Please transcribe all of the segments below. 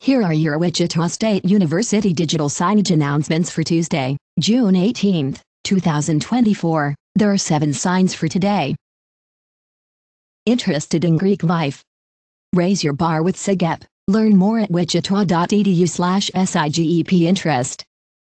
Here are your Wichita State University digital signage announcements for Tuesday, June 18, 2024. There are 7 signs for today. Interested in Greek life? Raise your bar with SIGEP. Learn more at wichita.edu/SIGEP interest.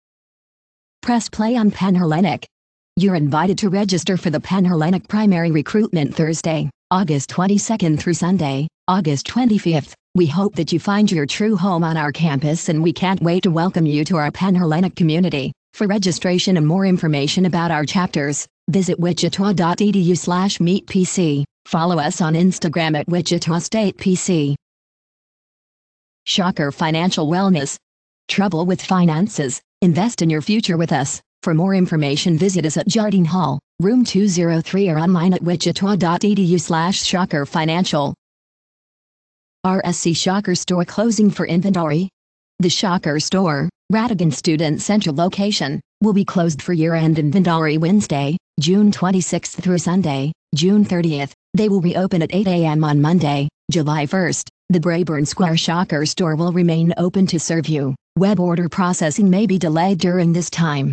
Press play on Panhellenic. You're invited to register for the Panhellenic primary recruitment Thursday, August 22nd through Sunday, August 25th. We hope that you find your true home on our campus, and we can't wait to welcome you to our Panhellenic community. For registration and more information about our chapters, visit wichita.edu/meetpc. Follow us on Instagram at Wichita State PC. Shocker Financial Wellness. Trouble with finances? Invest in your future with us. For more information, visit us at Jardine Hall, room 203, or online at wichita.edu/shockerfinancial. RSC Shocker Store closing for inventory. The Shocker Store, Radigan Student Center location, will be closed for year-end inventory Wednesday, June 26th through Sunday, June 30th. They will reopen at 8 a.m. on Monday, July 1st. The Brayburn Square Shocker Store will remain open to serve you. Web order processing may be delayed during this time.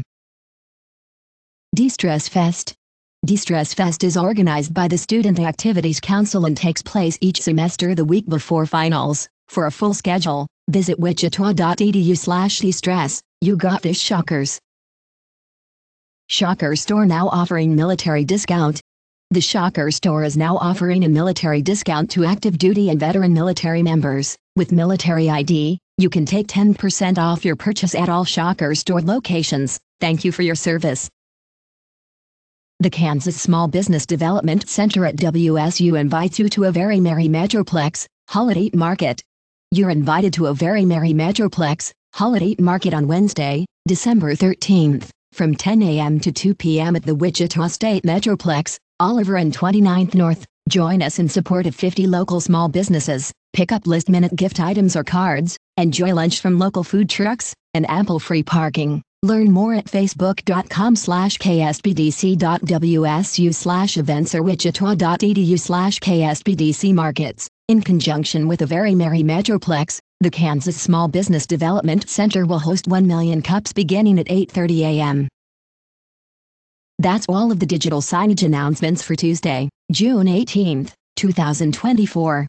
De-Stress Fest. De-Stress Fest is organized by the Student Activities Council and takes place each semester the week before finals. For a full schedule, visit wichita.edu/destress. You got this, Shockers. Shocker Store now offering military discount. The Shocker Store is now offering a military discount to active duty and veteran military members. With military ID, you can take 10% off your purchase at all Shocker Store locations. Thank you for your service. The Kansas Small Business Development Center at WSU invites you to a Very Merry Metroplex Holiday Market. You're invited to a Very Merry Metroplex Holiday Market on Wednesday, December 13th, from 10 a.m. to 2 p.m. at the Wichita State Metroplex, Oliver and 29th North. Join us in support of 50 local small businesses. Pick up last-minute gift items or cards, enjoy lunch from local food trucks, and ample free parking. Learn more at facebook.com/kspdc.wsu/events or wichita.edu/kspdcmarkets. In conjunction with a Very Merry Metroplex, the Kansas Small Business Development Center will host 1 million cups beginning at 8:30 a.m. That's all of the digital signage announcements for Tuesday, June 18, 2024.